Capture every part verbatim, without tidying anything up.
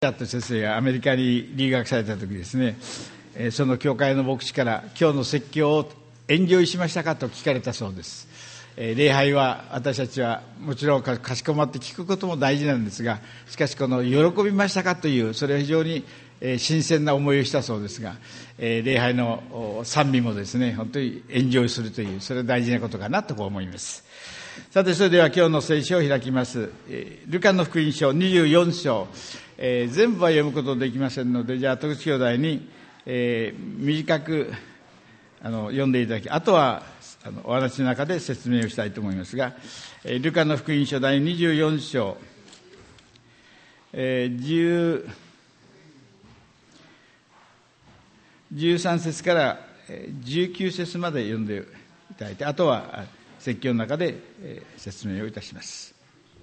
ジャット先生がアメリカに留学されたときですね、その教会の牧師から今日の説教をエンジョイしましたかと聞かれたそうです。礼拝は私たちはもちろんかしこまって聞くことも大事なんですが、しかしこの喜びましたかというそれは非常に新鮮な思いをしたそうですが、礼拝の賛美もですね本当にエンジョイするという、それは大事なことかなと思います。さて、それでは今日の聖書を開きます。ルカの福音書にじゅうよん章、えー、全部は読むことできませんので、じゃあ徳地兄弟に、えー、短くあの読んでいただき、あとはあのお話の中で説明をしたいと思いますが、えー、ルカの福音書第にじゅうよん章、えー、10じゅうさん節からじゅうきゅう節まで読んでいただいて、あとは説教の中で説明をいたします。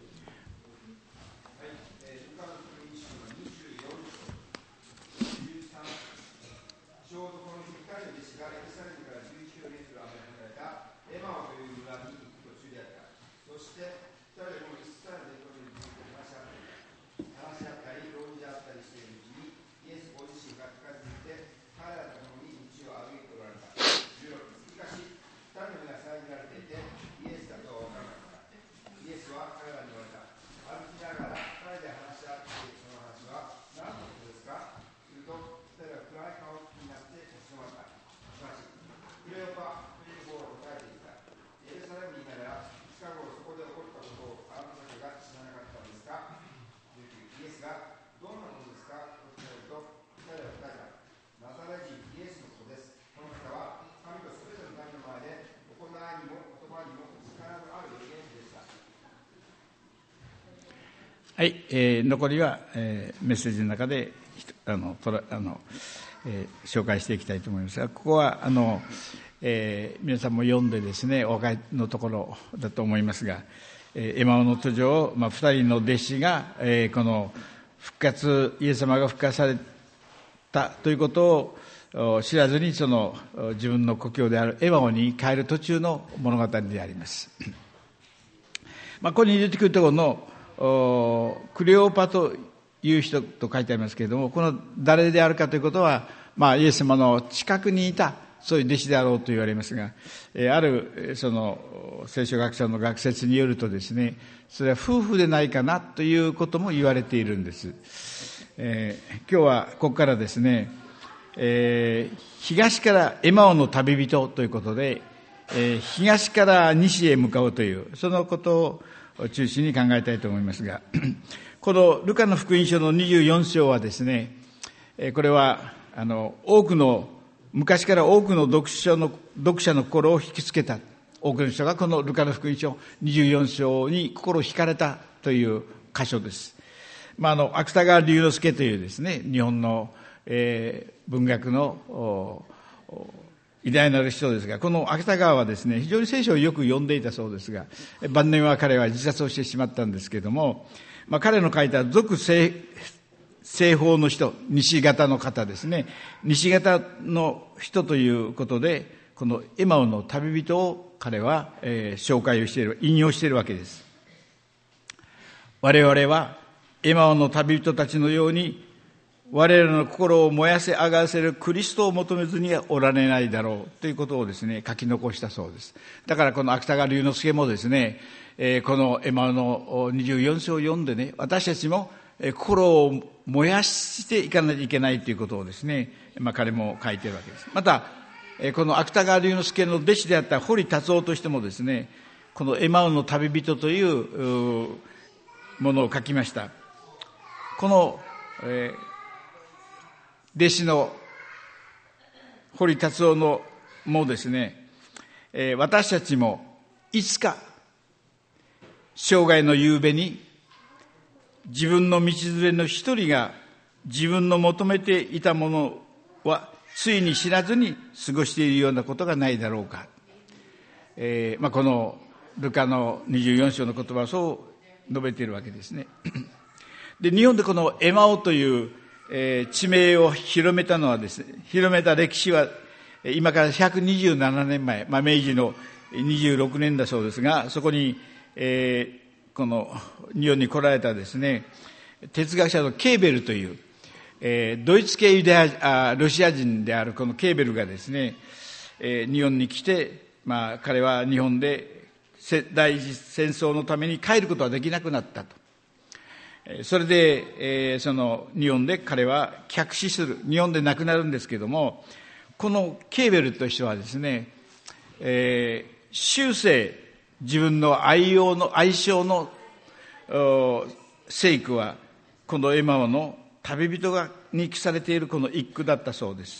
はい、えー、残りは、えー、メッセージの中であのとらあの、えー、紹介していきたいと思いますが、ここはあの、えー、皆さんも読んでですねお分かりのところだと思いますが、えー、エマオの途上を、まあ、ふたりの弟子が、えー、この復活イエス様が復活されたということを知らずに、その自分の故郷であるエマオに帰る途中の物語であります。まあ、ここに出てくるところのクレオパという人と書いてありますけれども、この誰であるかということは、まあ、イエス様の近くにいたそういう弟子であろうと言われますが、あるその聖書学者の学説によるとですね、それは夫婦でないかなということも言われているんです。えー、今日はここからですね、えー、東からエマオの旅人ということで、えー、東から西へ向かうというそのことを中心に考えたいと思いますが、このルカの福音書のにじゅうよん章はですね、これはあの多くの昔から多くの読書の読者の心を引きつけた、多くの人がこのルカの福音書にじゅうよん章に心を惹かれたという箇所です。まあ、あの芥川龍之介というですね日本の、えー、文学の偉大なる人ですが、この芥川はですね非常に聖書をよく読んでいたそうですが、晩年は彼は自殺をしてしまったんですけれども、まあ、彼の書いた俗西西方の人、西方の方ですね、西方の人ということで、このエマオの旅人を彼は、えー、紹介をしている、引用しているわけです。我々はエマオの旅人たちのように我らの心を燃やせ上がらせるクリストを求めずにはおられないだろうということをですね書き残したそうです。だからこの芥川龍之介もですね、えー、このエマオのにじゅうよん章を読んでね、私たちも心を燃やしていかないといけないということをですね、まあ、彼も書いているわけです。またこの芥川龍之介の弟子であった堀達夫としてもですね、このエマオの旅人というものを書きました。この、えー弟子の堀達夫のもですね、えー、私たちもいつか生涯の夕べに自分の道連れの一人が自分の求めていたものはついに知らずに過ごしているようなことがないだろうか。えーまあ、このルカのにじゅうよん章の言葉はそう述べているわけですね。で、日本でこのエマオというえー、地名を広めたのはですね、広めた歴史は今からひゃくにじゅうななねんまえ、まあ、明治のにじゅうろくねんだそうですが、そこに、えー、この日本に来られたですね、 哲学者のケーベルという、えー、ドイツ系ユダヤあロシア人であるこのケーベルがですね、えー、日本に来て、まあ、彼は日本で第一次戦争のために帰ることはできなくなったと。それで、えー、その日本で彼は客死する、日本で亡くなるんですけれども、このケーベルという人はですね、えー、終生自分の愛用の愛称の聖句はこのエマオの旅人がに記されているこの一句だったそうです。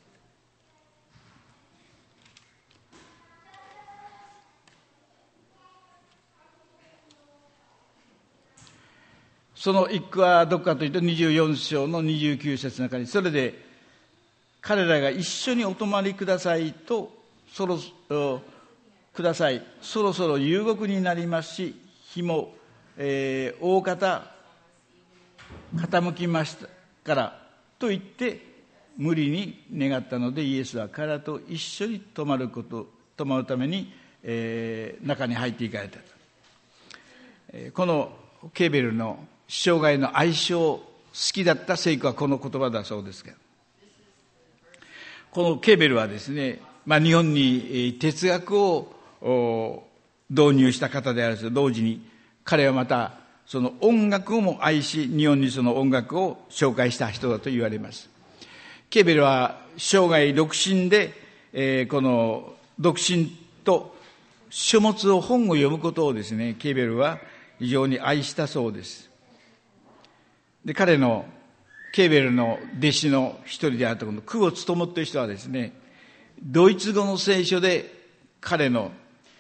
その一句はどこかというとにじゅうよん章のにじゅうきゅう節の中に、それで彼らが一緒にお泊まりくださいとそろくださいそろそろ夕刻になりますし、日も、えー、大方傾きましたからと言って無理に願ったので、イエスは彼らと一緒に泊まること泊まるために、えー、中に入っていかれたと。えー、このケーベルの生涯の愛称好きだった聖句はこの言葉だそうですが、このケーベルはですね、まあ、日本に哲学を導入した方であると同時に、彼はまたその音楽をも愛し、日本にその音楽を紹介した人だと言われます。ケーベルは生涯独身で、えー、この独身と書物を本を読むことをですね、ケーベルは非常に愛したそうです。で、彼のケーベルの弟子の一人であるとこの久保勉という人はですね、ドイツ語の聖書で彼の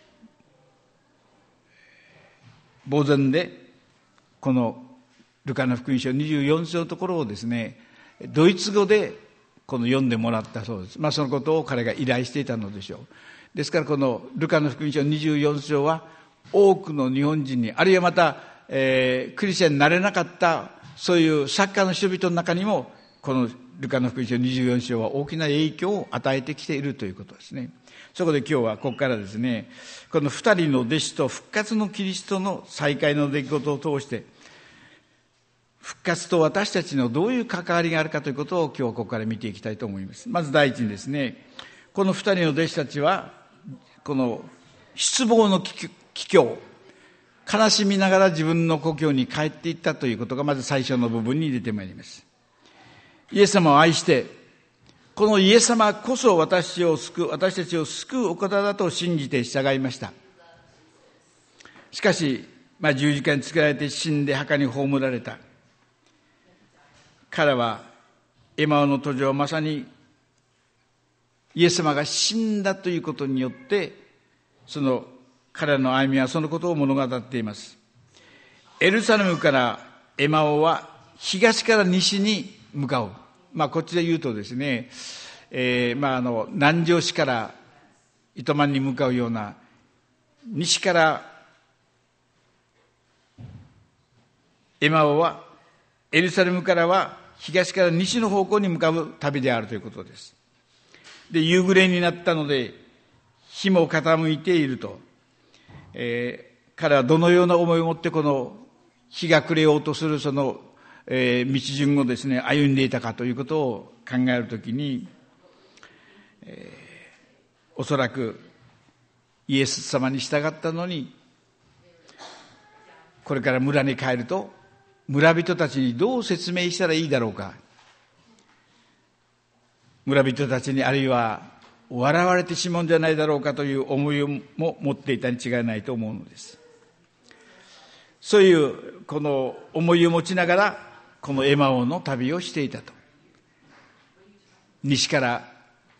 墓前でこのルカの福音書にじゅうよん章のところをですね、ドイツ語でこの読んでもらったそうです。まあそのことを彼が依頼していたのでしょう。ですからこのルカの福音書にじゅうよん章は多くの日本人に、あるいはまた、えー、クリスチャンになれなかったそういう作家の人々の中にも、このルカの福音書にじゅうよん章は大きな影響を与えてきているということですね。そこで今日はここからですね、この二人の弟子と復活のキリストの再会の出来事を通して、復活と私たちのどういう関わりがあるかということを今日はここから見ていきたいと思います。まず第一にですね、この二人の弟子たちは、この失望の帰郷、悲しみながら自分の故郷に帰っていったということがまず最初の部分に出てまいります。イエス様を愛して、このイエス様こそ私を救う、私たちを救うお方だと信じて従いました。しかし、まあ、十字架につけられて死んで墓に葬られた。彼はエマオの途上、まさにイエス様が死んだということによって、その彼らの歩みはそのことを物語っています。エルサレムからエマオは東から西に向かう。まあこっちで言うとですね、えー、まああの南城市から糸満に向かうような、西からエマオはエルサレムからは東から西の方向に向かう旅であるということです。で、夕暮れになったので日も傾いていると。えー、彼はどのような思いを持ってこの日が暮れようとするその、えー、道順をですね歩んでいたかということを考えるときに、えー、おそらくイエス様に従ったのに、これから村に帰ると村人たちにどう説明したらいいだろうか、村人たちにあるいは笑われてしまうんじゃないだろうかという思いも持っていたに違いないと思うのです。そういうこの思いを持ちながらこのエマオの旅をしていたと。西から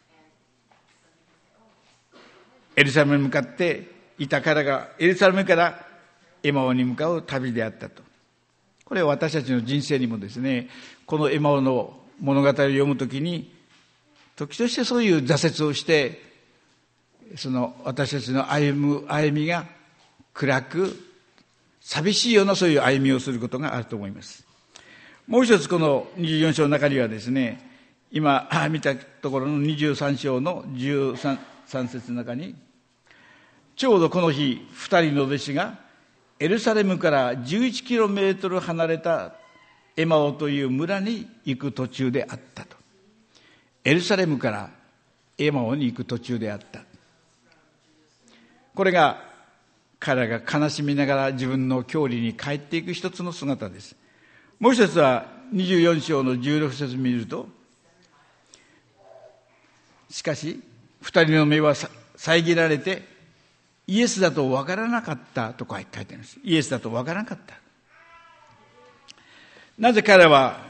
エルサレムに向かっていた彼がエルサレムからエマオに向かう旅であったと。これは私たちの人生にもですね、このエマオの物語を読むときに時としてそういう挫折をして、その私たちの歩む歩みが暗く寂しいようなそういう歩みをすることがあると思います。もう一つこのにじゅうよん章の中にはですね、今見たところのにじゅうさん章のじゅうさん節の中に、ちょうどこの日二人の弟子がエルサレムからじゅういちキロメートル離れたエマオという村に行く途中であったと。エルサレムからエマオに行く途中であった。これが彼らが悲しみながら自分の郷里に帰っていく一つの姿です。もう一つはにじゅうよん章のじゅうろく節を見ると、しかし二人の目は遮られてイエスだと分からなかったとか書いてあります。イエスだと分からなかった。なぜ彼らは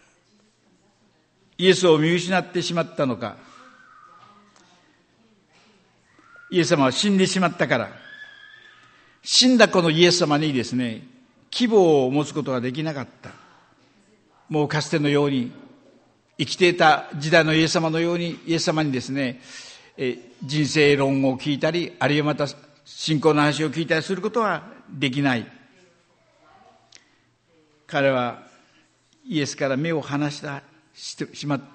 イエスを見失ってしまったのか。イエス様は死んでしまったから、死んだこのイエス様にですね、希望を持つことができなかった。もうかつてのように、生きていた時代のイエス様のように、イエス様にですね、え人生論を聞いたり、あるいはまた信仰の話を聞いたりすることはできない。彼はイエスから目を離したしてしまった。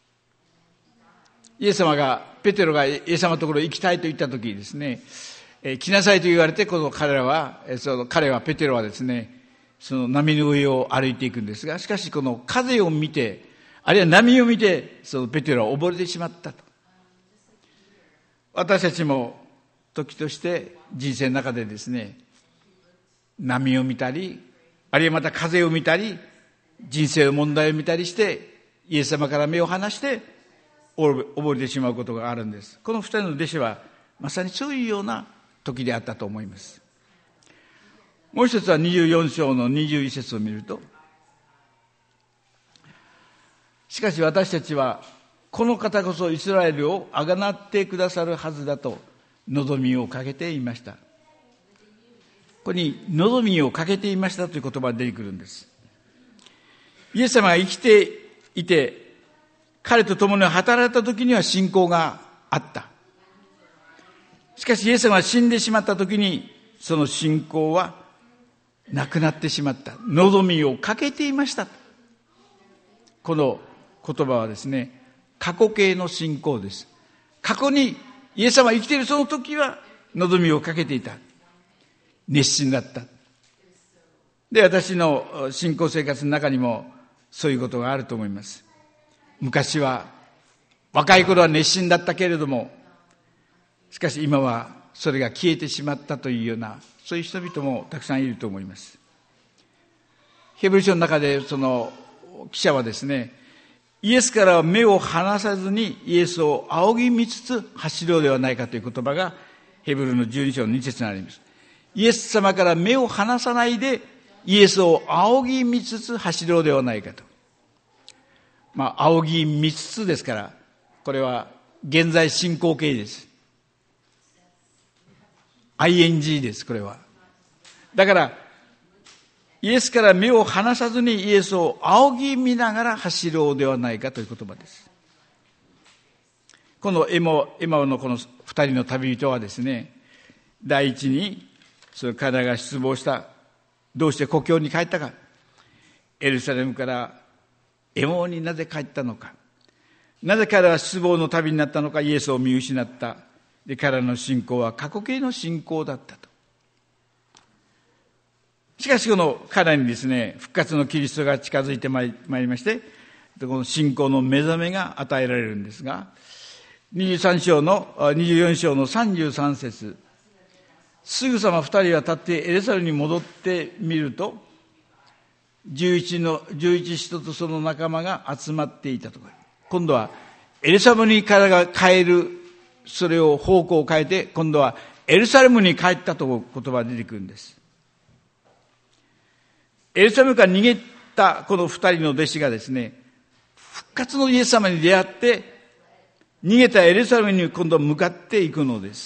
イエス様が、ペテロがイエス様のところへ行きたいと言ったときにですね、え来なさいと言われて、この彼らは、その彼は、ペテロはですね、その波の上を歩いていくんですが、しかしこの風を見て、あるいは波を見て、そのペテロは溺れてしまったと。私たちも時として人生の中でですね、波を見たり、あるいはまた風を見たり、人生の問題を見たりして、イエス様から目を離して溺れてしまうことがあるんです。この二人の弟子はまさにそういうような時であったと思います。もう一つはにじゅうよん章のにじゅういち節を見ると、しかし私たちはこの方こそイスラエルをあがなってくださるはずだと望みをかけていました。ここに望みをかけていましたという言葉が出てくるんです。イエス様が生きていて彼と共に働いた時には信仰があった。しかしイエス様が死んでしまった時にその信仰はなくなってしまった。望みをかけていました。この言葉はですね、過去形の信仰です。過去にイエス様が生きているその時は望みをかけていた。熱心だった。で、私の信仰生活の中にもそういうことがあると思います。昔は若い頃は熱心だったけれども、しかし今はそれが消えてしまったというような、そういう人々もたくさんいると思います。ヘブル書の中でその記者はですね、イエスから目を離さずにイエスを仰ぎ見つつ走ろうではないかという言葉がヘブルのじゅうに章のに節にあります。イエス様から目を離さないでイエスを仰ぎ見つつ走ろうではないかと。まあ、仰ぎ見つつですから、これは現在進行形です。アイエヌジー です、これは。だから、イエスから目を離さずにイエスを仰ぎ見ながら走ろうではないかという言葉です。このエマエマオのこの二人の旅人はですね、第一に、その彼らが失望した、どうして故郷に帰ったか、エルサレムからエマオになぜ帰ったのか、なぜ彼らは失望の旅になったのか、イエスを見失った。で、彼らの信仰は過去形の信仰だったと。しかしこの彼らにですね、復活のキリストが近づいてまいりまして、この信仰の目覚めが与えられるんですが、にじゅうさん章の、にじゅうよん章のさんじゅうさん節、すぐさま二人は立ってエルサレムに戻ってみると、十一の、十一使徒とその仲間が集まっていたとか、今度はエルサレムに彼らが帰る、それを方向を変えて、今度はエルサレムに帰ったと言葉が出てくるんです。エルサレムから逃げたこの二人の弟子がですね、復活のイエス様に出会って、逃げたエルサレムに今度は向かっていくのです。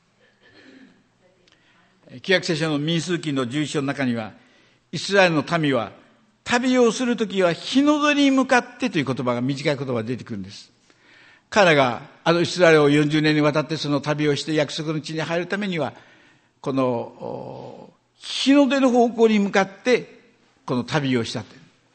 旧約聖書の民数記のじゅういち章の中には、イスラエルの民は旅をするときは日の出に向かってという言葉が、短い言葉が出てくるんです。彼らがあのイスラエルをよんじゅうねんにわたってその旅をして約束の地に入るためには、この日の出の方向に向かってこの旅をしたと。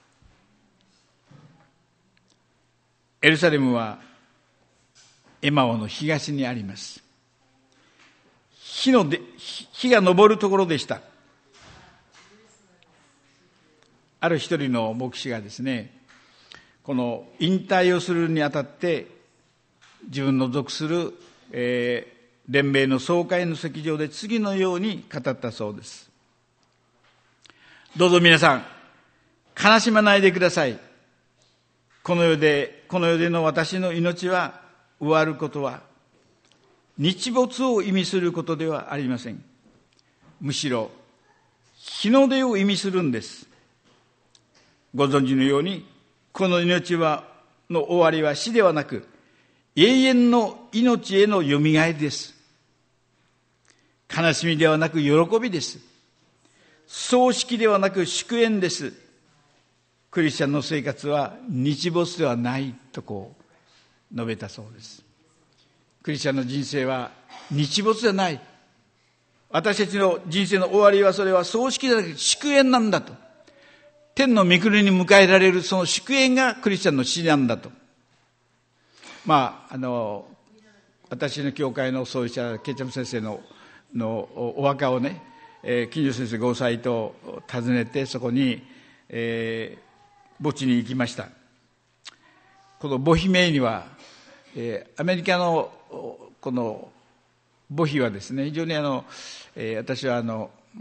エルサレムはエマオの東にあります。日の出、日が昇るところでした。 ある一人の牧師がですね、この引退をするにあたって自分の属する、えー、連盟の総会の席上で次のように語ったそうです。どうぞ皆さん、悲しまないでください。この世で、この世での私の命は終わることは、日没を意味することではありません。むしろ、日の出を意味するんです。ご存知のように、この命は、の終わりは死ではなく、永遠の命へのよみがえりです。悲しみではなく喜びです。葬式ではなく祝宴です。クリスチャンの生活は日没ではないとこう述べたそうです。クリスチャンの人生は日没ではない。私たちの人生の終わりはそれは葬式ではなく祝宴なんだと。天の御国に迎えられるその祝宴がクリスチャンの死なんだと。まあ、あの、私の教会の創始者、ケイチャム先生の、のお墓をね、えー、金城先生ご夫妻と訪ねて、そこに、えー、墓地に行きました。この墓碑銘には、えー、アメリカのこの墓碑はですね、非常にあの、えー、私はあの、うん、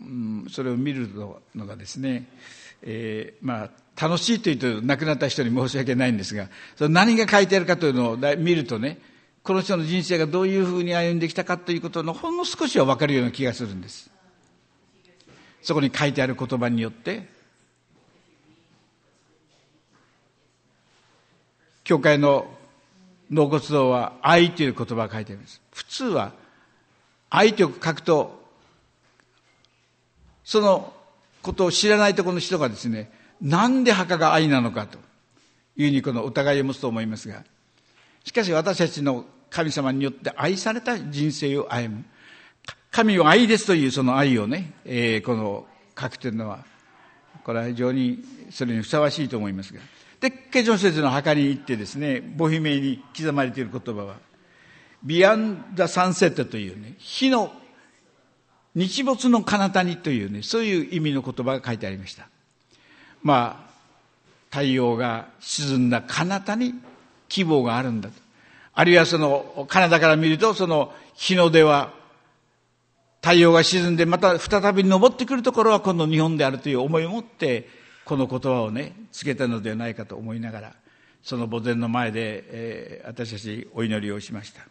それを見るのがですね、えー、まあ、楽しいというと亡くなった人に申し訳ないんですが、その何が書いてあるかというのを見るとね、この人の人生がどういうふうに歩んできたかということのほんの少しは分かるような気がするんです。そこに書いてある言葉によって、教会の納骨堂は愛という言葉が書いてあります。普通は愛と書くと、そのことを知らないところの人がですね、なんで墓が愛なのかというふうにこの疑いを持つと思いますが、しかし私たちの神様によって愛された人生を歩む。神は愛ですというその愛をね、えー、この書くというのは、これは非常にそれにふさわしいと思いますが。で、ケジョン先生の墓に行ってですね、墓碑銘に刻まれている言葉は、Beyond the Sunset というね、日の日没の彼方にというね、そういう意味の言葉が書いてありました。まあ、太陽が沈んだ彼方に希望があるんだと。あるいはその彼方から見ると、その日の出は太陽が沈んでまた再び昇ってくるところは今度日本であるという思いを持ってこの言葉をねつけたのではないかと思いながら、その墓前の前で、えー、私たちお祈りをしました。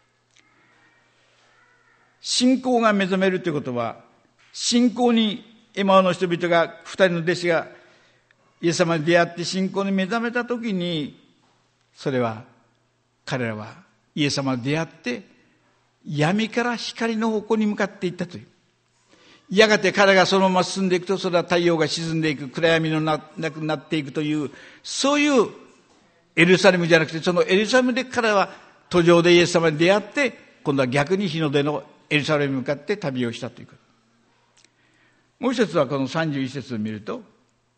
信仰が目覚めるということは、信仰にエマオの人々が二人の弟子がイエス様に出会って信仰に目覚めたときに、それは彼らはイエス様に出会って闇から光の方向に向かっていったという。やがて彼がそのまま進んでいくと、それは太陽が沈んでいく、暗闇のなくなっていくという、そういうエルサレムじゃなくて、そのエルサレムで彼は途上でイエス様に出会って、今度は逆に日の出のエルサレムに向かって旅をしたということ。もう一つはこのさんじゅういち節を見ると、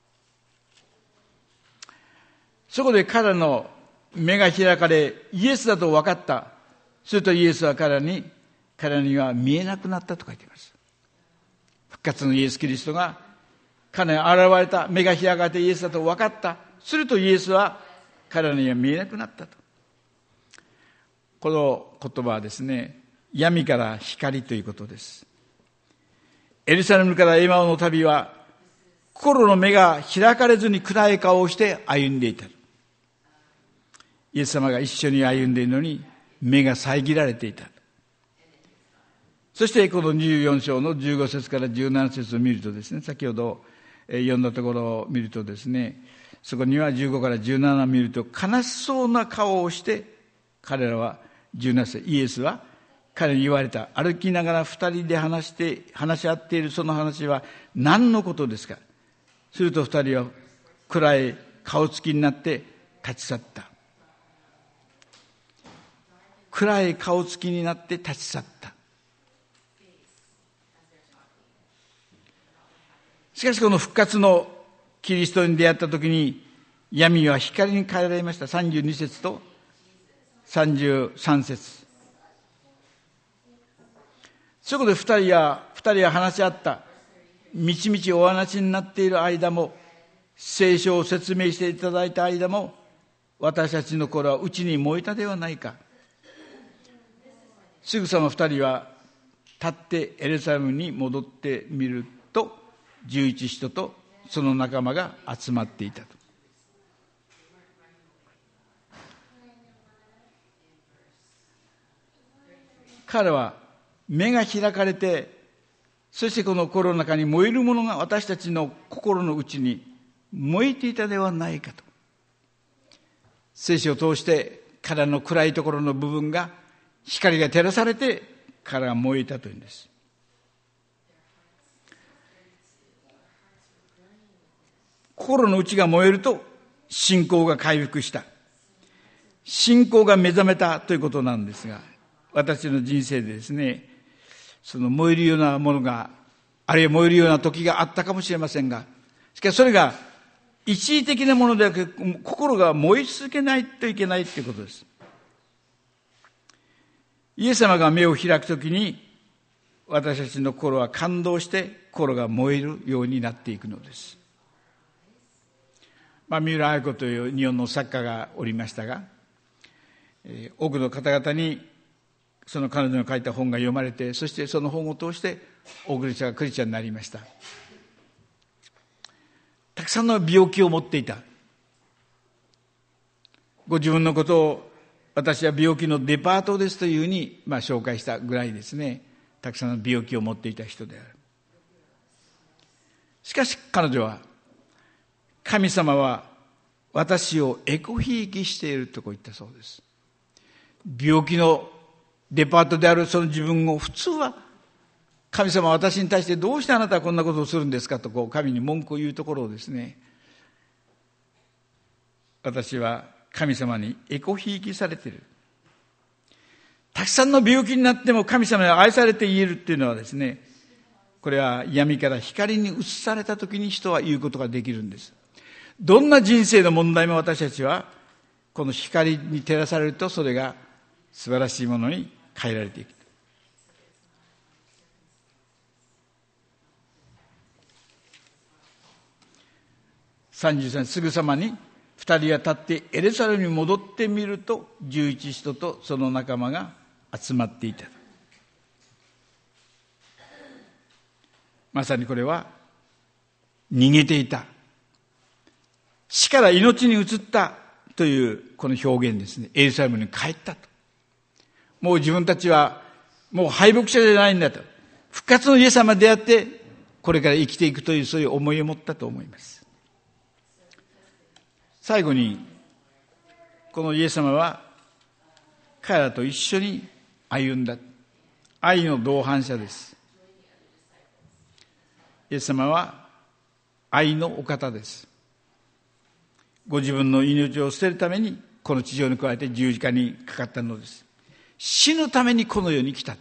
そこで彼の目が開かれ、イエスだと分かった。するとイエスは彼らに、彼らには見えなくなったと書いています。復活のイエス・キリストが彼に現れた。目が開かれてイエスだと分かった。するとイエスは彼らには見えなくなったと。この言葉はですね、闇から光ということです。エルサレムからエマオの旅は、心の目が開かれずに暗い顔をして歩んでいた。イエス様が一緒に歩んでいるのに目が遮られていた。そしてこのにじゅうよん章のじゅうご節からじゅうなな節を見るとですね、先ほど読んだところを見るとですね、そこにはじゅうごからじゅうななを見ると、悲しそうな顔をして彼らはじゅうなな節、イエスは彼に言われた。歩きながら二人で話して話し合っているその話は何のことですか。すると二人は暗い顔つきになって立ち去った。暗い顔つきになって立ち去った。しかしこの復活のキリストに出会ったときに、闇は光に変えられました。さんじゅうに節とさんじゅうさん節。そこで二人は二人は話し合った。みちみちお話になっている間も、 聖書を説明していただいた間も、私たちの心は内に燃えたではないか。すぐさま二人は立ってエルサレムに戻ってみると、十一使徒とその仲間が集まっていたと。彼は目が開かれて、そしてこの心の中に燃えるものが私たちの心の内に燃えていたではないかと。聖書を通して彼の暗いところの部分が光が照らされて彼が燃えたというんです。心の内が燃えると信仰が回復した。信仰が目覚めたということなんですが、私の人生でですね、その燃えるようなものが、あるいは燃えるような時があったかもしれませんが、しかしそれが一時的なものではなく、心が燃え続けないといけないということです。イエス様が目を開くときに、私たちの心は感動して心が燃えるようになっていくのです。まあ、三浦綾子という日本の作家がおりましたが、えー、多くの方々にその彼女の書いた本が読まれて、そしてその本を通して多くの人がクリスチャンになりました。たくさんの病気を持っていた。ご自分のことを、私は病気のデパートですというふうに、まあ、紹介したぐらいですね、たくさんの病気を持っていた人である。しかし彼女は、神様は私をエコひいきしているとこう言ったそうです。病気のデパートであるその自分を、普通は神様は私に対してどうしてあなたはこんなことをするんですかとこう神に文句を言うところをですね、私は神様にエコひいきされている。たくさんの病気になっても神様に愛されて言えるっていうのはですね、これは闇から光に移された時に人は言うことができるんです。どんな人生の問題も私たちはこの光に照らされると、それが素晴らしいものに変えられていく。さんじゅうさん、すぐさまに二人が立ってエルサレムに戻ってみると、十一使徒とその仲間が集まっていた。まさにこれは逃げていた、死から命に移ったというこの表現ですね。エルサレムに帰ったと。もう自分たちはもう敗北者じゃないんだと。復活のイエス様に出会ってこれから生きていくという、そういう思いを持ったと思います。最後に、このイエス様は彼らと一緒に歩んだ。愛の同伴者です。イエス様は愛のお方です。ご自分の命を捨てるためにこの地上に加えて十字架にかかったのです。死ぬためにこの世に来た。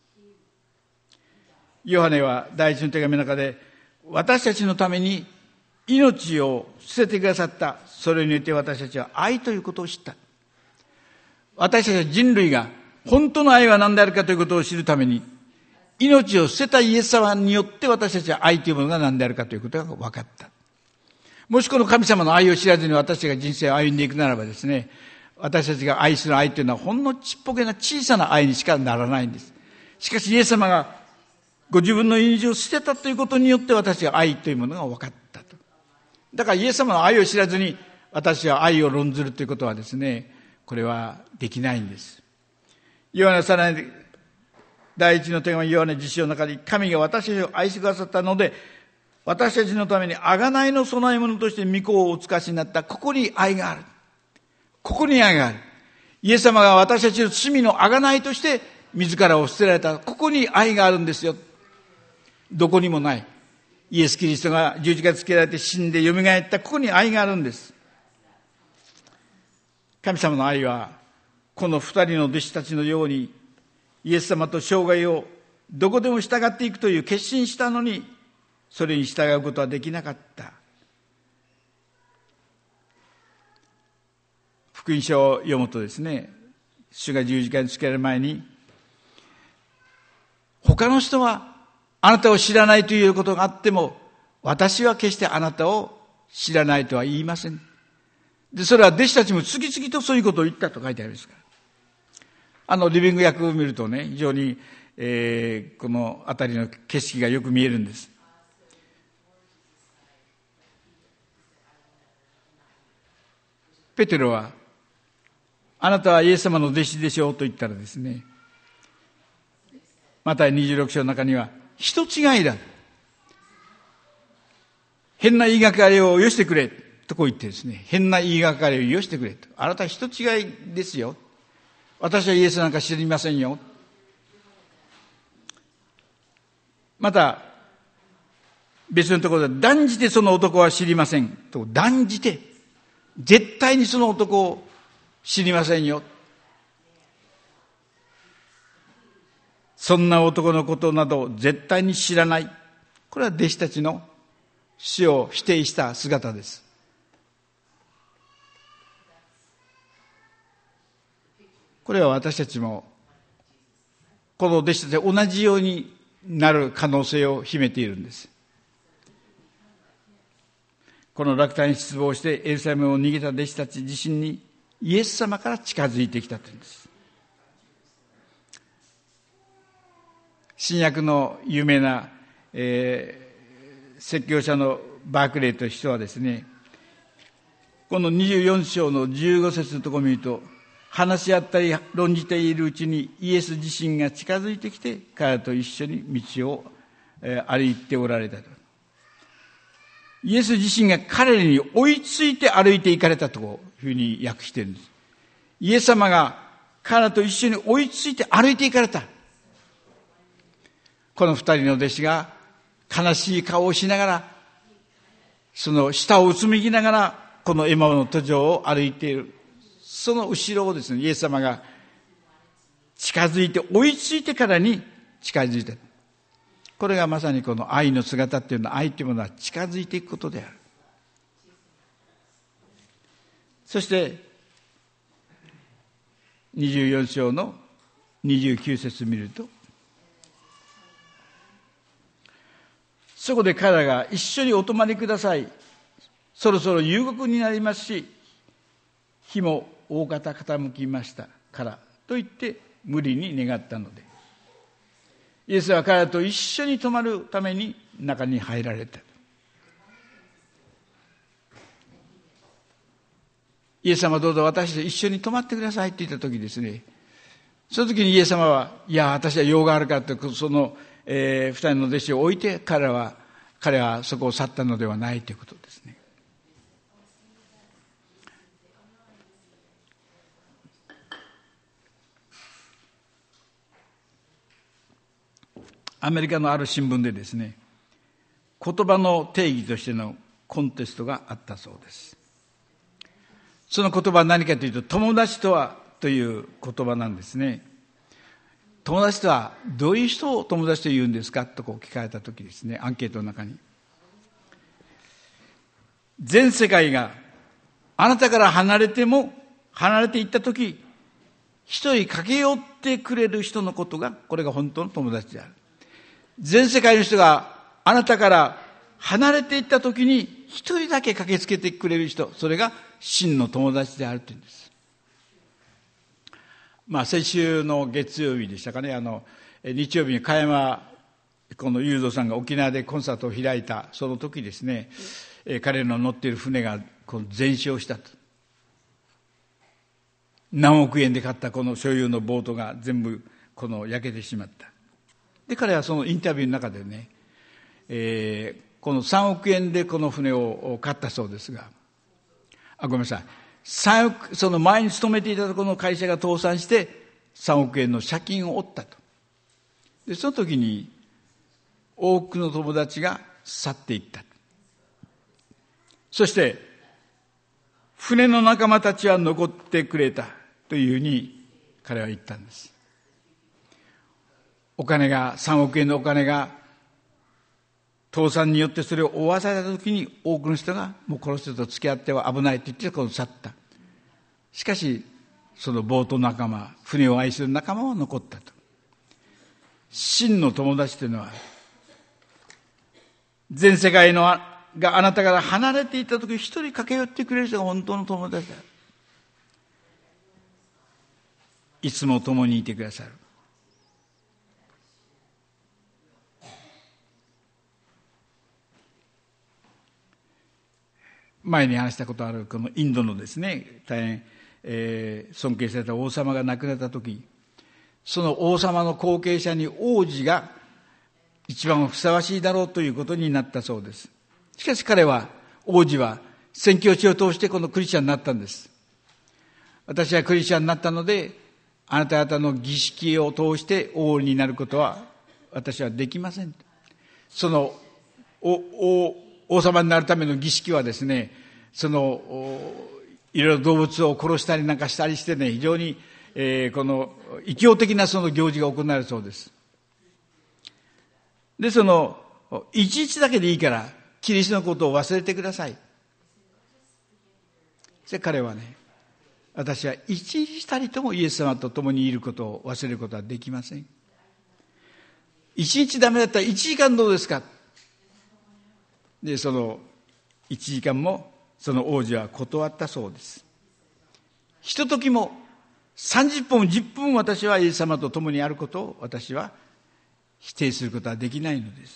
ヨハネは第一の手紙の中で、私たちのために命を捨ててくださった。それによって私たちは愛ということを知った。私たちは人類が本当の愛は何であるかということを知るために、命を捨てたイエス様によって私たちは愛というものが何であるかということが分かった。もしこの神様の愛を知らずに私たちが人生を歩んでいくならばですね、私たちが愛する愛というのはほんのちっぽけな小さな愛にしかならないんです。しかしイエス様がご自分の命を捨てたということによって私は愛というものが分かったと。だからイエス様の愛を知らずに私は愛を論ずるということはですね、これはできないんです。ヨハネさらに第一の手紙ヨハネ自書の中で、神が私たちを愛してくださったので、私たちのために贖いの供え物として御子をお使わしになった。ここに愛がある。ここに愛がある。イエス様が私たちの罪の贖いとして自らを捨てられた。ここに愛があるんですよ。どこにもない。イエス・キリストが十字架につけられて死んで蘇った。ここに愛があるんです。神様の愛はこの二人の弟子たちのように、イエス様と生涯をどこでも従っていくという決心したのに、それに従うことはできなかった。福音書を読むとですね、主が十字架につけられる前に、他の人はあなたを知らないということがあっても、私は決してあなたを知らないとは言いません。で、それは弟子たちも次々とそういうことを言ったと書いてありますから。あの、リビング訳を見るとね、非常に、えー、この辺りの景色がよく見えるんです。ペテロは、あなたはイエス様の弟子でしょうと言ったらですね、マタイにじゅうろく章の中には、人違いだ。変な言いがかりをよしてくれ。とこう言ってですね、変な言いがかりをよしてくれと。あなたは人違いですよ。私はイエスなんか知りませんよ。また、別のところで、断じてその男は知りません。と断じて。絶対にその男を知りませんよ。そんな男のことなど絶対に知らない。これは弟子たちの死を否定した姿です。これは私たちもこの弟子たちと同じようになる可能性を秘めているんです。この落胆に失望してエルサレムを逃げた弟子たち自身にイエス様から近づいてきたというんです。新約の有名な、えー、説教者のバークレーという人はですね、このにじゅうよん章のじゅうご節のところを見ると、話し合ったり論じているうちにイエス自身が近づいてきて彼らと一緒に道を歩いておられたと。イエス自身が彼らに追いついて歩いていかれたというふうに訳しているんです。イエス様が彼らと一緒に追いついて歩いていかれた。この二人の弟子が悲しい顔をしながら、その舌をうつむきながらこのエマオの途上を歩いている。その後ろをですね、イエス様が近づいて追いついてからに近づいた。これがまさにこの愛の姿っていうのは、愛というものは近づいていくことである。そしてにじゅうよん章のにじゅうきゅう節を見ると、そこで彼らが一緒にお泊まりください。そろそろ夕刻になりますし、日も大方傾きましたからと言って無理に願ったので、イエスは彼らと一緒に泊まるために中に入られた。イエス様どうぞ私と一緒に泊まってくださいって言った時ですね、その時にイエス様は、いや私は用があるからと、その、えー、二人の弟子を置いて彼らは彼はそこを去ったのではないということですね。アメリカのある新聞でですね、言葉の定義としてのコンテストがあったそうです。その言葉は何かというと、友達とはという言葉なんですね。友達とはどういう人を友達と言うんですかとこう聞かれたときですね、アンケートの中に、全世界があなたから離れても離れていったとき、一人駆け寄ってくれる人のことが、これが本当の友達である。全世界の人があなたから離れていったときに一人だけ駆けつけてくれる人、それが真の友達であるというんです。まあ先週の月曜日でしたかね、あの日曜日に加山この雄三さんが沖縄でコンサートを開いたその時ですね、彼の乗っている船がこの全焼したと。何億円で買ったこの所有のボートが全部この焼けてしまった。で彼はそのインタビューの中でね、えー、このさんおくえんでこの船を買ったそうですが、あごめんなさい、さんおくその前に勤めていたところの会社が倒産してさんおくえんの借金を負ったと。でその時に多くの友達が去っていった。そして船の仲間たちは残ってくれたというふうに彼は言ったんです。お金がさんおくえんのお金が倒産によってそれを負わされた時に、多くの人がもうこの人と付き合っては危ないと言ってこの去った。しかしそのボート仲間、船を愛する仲間は残ったと。真の友達というのは全世界のがあなたから離れていたとき、一人駆け寄ってくれる人が本当の友達だ。いつも共にいてくださる。前に話したことあるこのインドのですね、大変、えー、尊敬された王様が亡くなったとき、その王様の後継者に王子が一番ふさわしいだろうということになったそうです。しかし彼は、王子は宣教師を通してこのクリスチャンになったんです。私はクリスチャンになったので、あなた方の儀式を通して王になることは私はできません。そのおお王様になるための儀式はですね、そのいろいろ動物を殺したりなんかしたりしてね、非常に、えー、この異教的なその行事が行われるそうです。で、その一日だけでいいからキリストのことを忘れてください。で、彼はね、私は一日たりともイエス様と共にいることを忘れることはできません。一日ダメだったら一時間どうですか。で、その一時間もその王子は断ったそうです。ひとときもさんじゅっぷんじゅっぷん私はイエス様と共にあることを私は否定することはできないのです。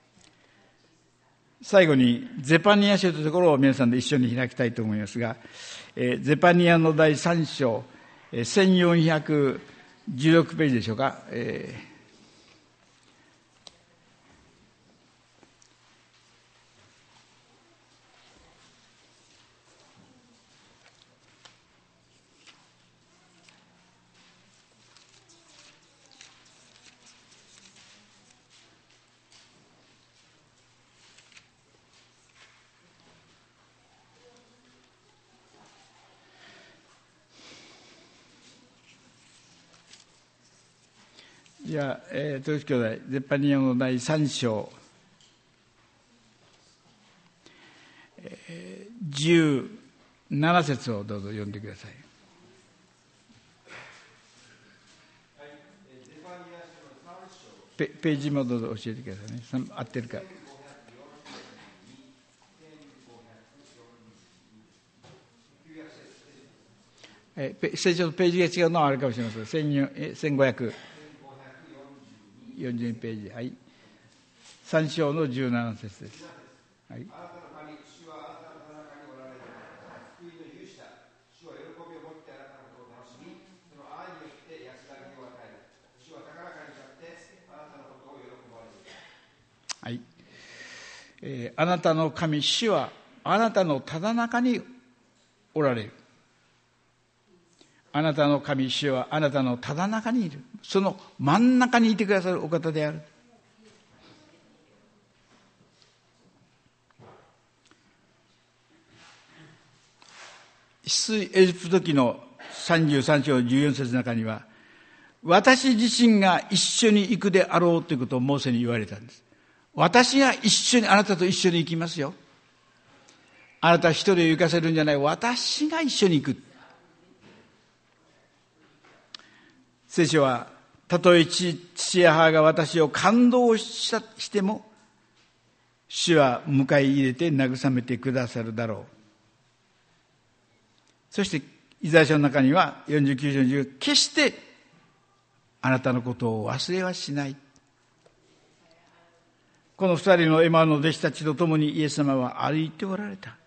最後にゼパニア書というところを皆さんで一緒に開きたいと思いますが、えー、ゼパニアのだいさん章、えー、せんよんひゃくじゅうろくページでしょうか、えーじゃあ、えー、統一兄弟、ゼパニアのだいさん章、えー、じゅうなな節をどうぞ読んでください。ペ, ページもどうぞ教えてくださいね。合ってるか。えー、聖書のページが違うのはあるかもしれません。せんごひゃくよんじゅうにページ、はい、さん章のじゅうなな節です。はい、あなたの神、主はあなたの中におられる。救いの勇者、主は喜びを持ってあなたのことを楽しみ、その愛によって安らぎを与える。主は高らかに立ってあなたのことを喜ばれる。はい、えー、あなたの神、主はあなたのただ中におられる。あなたの神、主はあなたのただ中にいる。その真ん中にいてくださるお方である。出エジプト記のさんじゅうさん章じゅうよん節の中には、私自身が一緒に行くであろうということをモーセに言われたんです。私が一緒に、あなたと一緒に行きますよ。あなた一人を行かせるんじゃない。私が一緒に行く。聖書は、たとえ父や母が私を感動したしても、主は迎え入れて慰めてくださるだろう。そして、イザヤ書の中には、よんじゅうきゅう章のじゅう、決してあなたのことを忘れはしない。この二人のエマの弟子たちと共にイエス様は歩いておられた。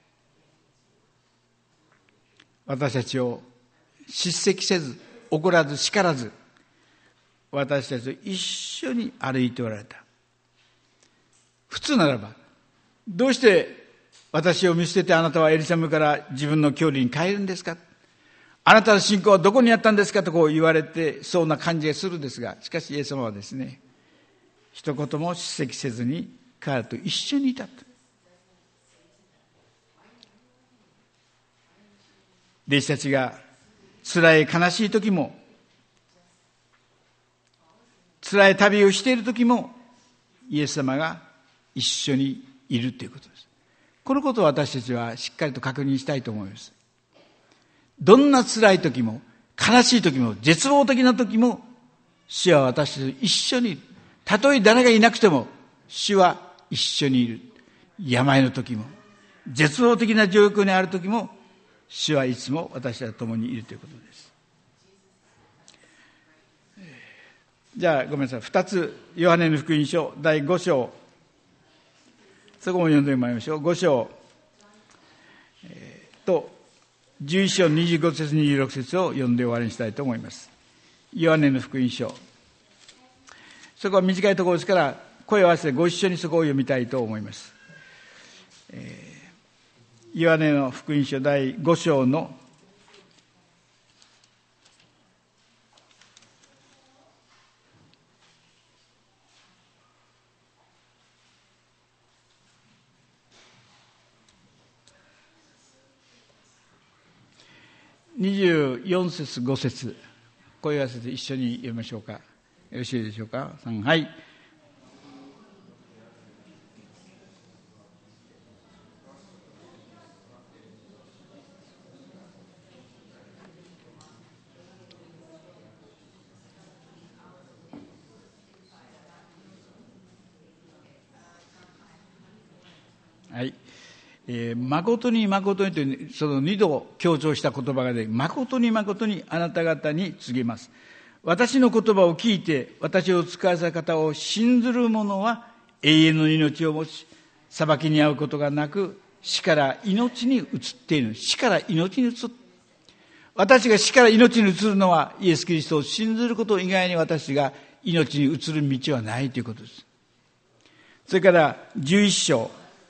私たちを叱責せず、怒らず叱らず、私たちと一緒に歩いておられた。普通ならば、どうして私を見捨ててあなたはエルサレムから自分の郷里に帰るんですか。あなたの信仰はどこにあったんですかとこう言われてそうな感じがするんですが、しかしイエス様はですね、一言も叱責せずに彼らと一緒にいたと。弟子たちが辛い悲しい時も、辛い旅をしている時も、イエス様が一緒にいるということです。このことを私たちはしっかりと確認したいと思います。どんな辛い時も、悲しい時も、絶望的な時も、主は私たちと一緒にいる。たとえ誰がいなくても、主は一緒にいる。 病の時も、絶望的な状況にある時も、主はいつも私たちと共にいるということです。じゃあごめんなさい、二つ、ヨハネの福音書だいご章、そこも読んでまいりましょう。ご章、えー、とじゅういち章にじゅうご節にじゅうろく節を読んで終わりにしたいと思います。ヨハネの福音書、そこは短いところですから声を合わせてご一緒にそこを読みたいと思います。えー、ヨハネの福音書だいご章のにじゅうよん節ご節、声を合わせて一緒に読みましょうか。よろしいでしょうか。さん、はい。はい。えー、誠に誠にというその二度強調した言葉がで、誠に誠にあなた方に告げます。私の言葉を聞いて私を使わせた方を信ずる者は永遠の命を持ち、裁きに遭うことがなく死から命に移っている。死から命に移る。私が死から命に移るのはイエス・キリストを信ずること以外に私が命に移る道はないということです。それからじゅういち章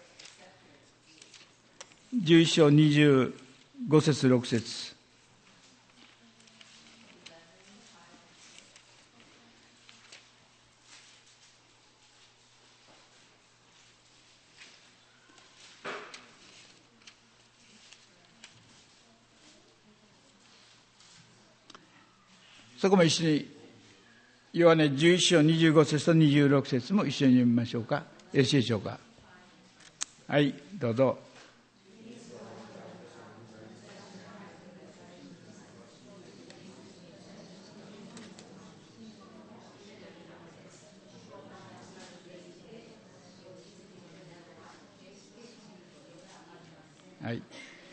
じゅういち章にじゅうご節ろく節、そこも一緒にヨハネじゅういち章にじゅうご節とにじゅうろく節も一緒に読みましょうか。よろしいでしょうか。はい、どうぞ。はい、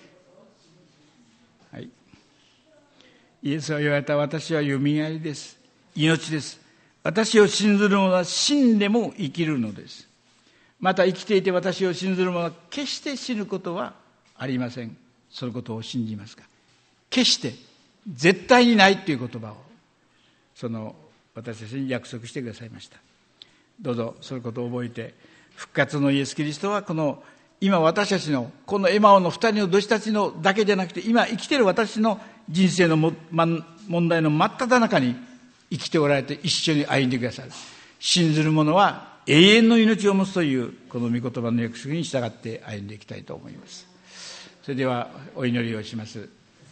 はい、イエスは言われた。私はよみがえりです。命です。私を信ずる者は死んでも生きるのです。また生きていて私を信ずる者は決して死ぬことはありません。そのことを信じますか。決して絶対にないという言葉をその私たちに約束してくださいました。どうぞそのことを覚えて、復活のイエス・キリストはこの今私たちのこのエマオの二人の弟子たちのだけでなくて、今生きている私の人生のも、ま、問題の真っ只中に生きておられて一緒に歩んでくださる。信ずる者は永遠の命を持つというこの御言葉の約束に従って歩んでいきたいと思います。それではお祈りをします。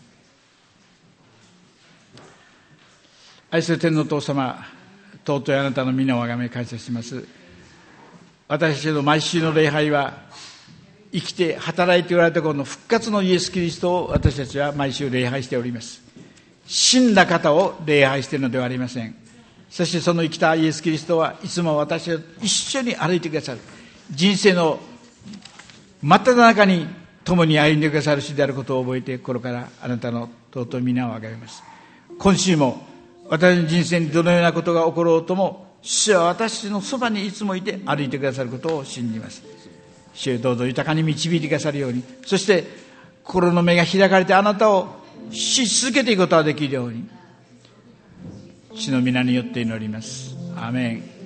愛する天のお父様、尊いあなたの皆をあがめ感謝します。私たちの毎週の礼拝は生きて働いておられたこの復活のイエス・キリストを私たちは毎週礼拝しております。死んだ方を礼拝しているのではありません。そしてその生きたイエス・キリストはいつも私と一緒に歩いてくださる。人生の真っ只中に共に歩んでくださる主であることを覚えて、心からあなたの尊い皆をあがめます。今週も私の人生にどのようなことが起ころうとも、主は私のそばにいつもいて歩いてくださることを信じます。主よ、どうぞ豊かに導いてくださるように、そして心の目が開かれてあなたをし続けていくことができるように、主の皆によって祈ります。アーメン。